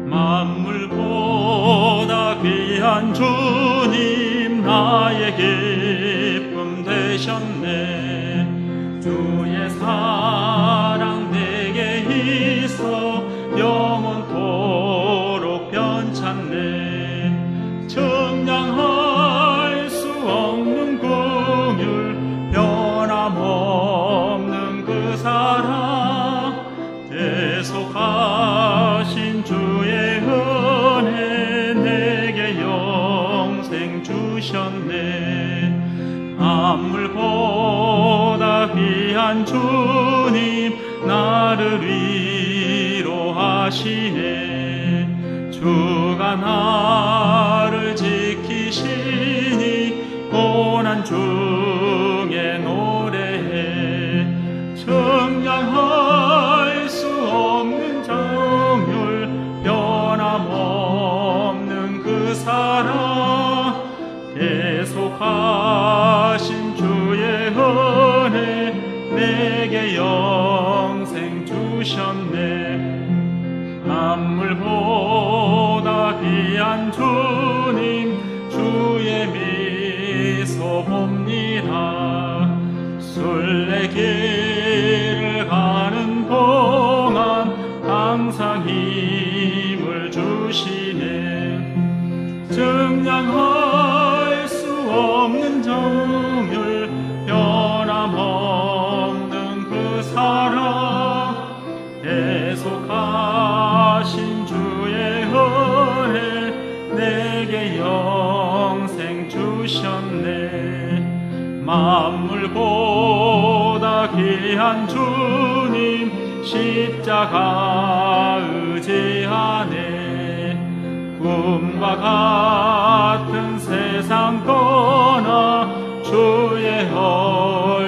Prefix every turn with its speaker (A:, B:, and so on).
A: 만물보다 귀한 주님 나의 기쁨 되셨네. 주의 사랑 내게 있어 영원토록 변찮네. 청량할 수 없는 긍휼 변함없는 그 사랑 계속하신 주의 은혜 내게 영생 주셨네. 만물보다 귀한 주님 나를 위로하시네. 주가 나를 지키시니 고난 중에 노래해. 청량할 수 없는 정율 변함없는 그 사랑 계속하신 주의 은혜 내게 영생 주셨네. 만물보다 귀한 주님 주의 미소 봅니다. 순례길을 가는 동안 항상 힘을 주시네. 청량할 수 없는 정율 변함없는 그 사랑 계속하신 주의 은혜 내게 영생 주셨네. 만물보다 귀한 주님 십자가 의지하네. 꿈과 같은 세상 떠나 주의